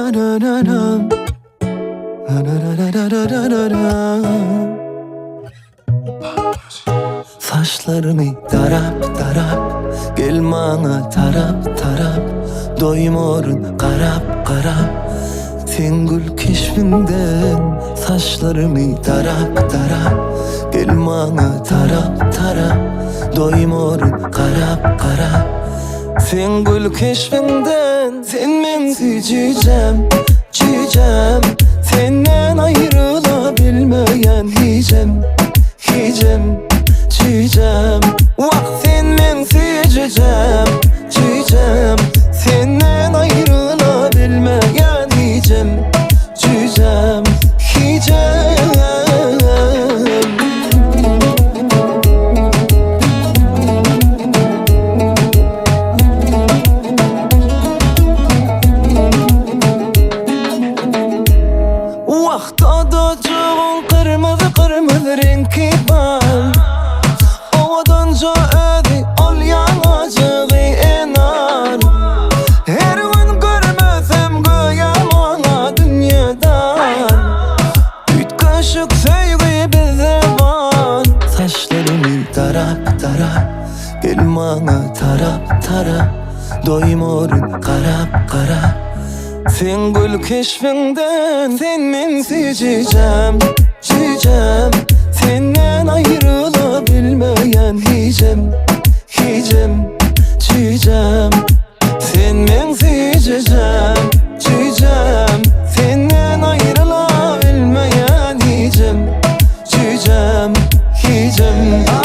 Saçlarını darap darap, gel bana tarap tarap. Doymorun karap karap, sen gül keşfimden. Saçlarını darap darap, gel bana tarap tarap. Doymorun karap karap, sen gül keşfimden. Sen mensiz cicem, cicem, senden ayrılabilmeyen hicem, hicem, cicem. Vah sen mensiz cicem, cicem, senden ayrılabilmeyen hicem, cicem, hicem. Adacığın kırmızı kırmızı renki var. Ovadanca ödü ol yanacığı enar. Her gün görmesem göğem ona dünyadan. Üç kaşık sevgi bize var. Saçlarını tarap tarap, gel bana tarap tarap. Doymorun karap karap, sen gül keşfinden. Sen mensiz cicem, cicem, senden ayrılabilmeyen hicem, hicem, cicem. Sen mensiz cicem, cicem, senden ayrılabilmeyen hicem, cicem, hicem.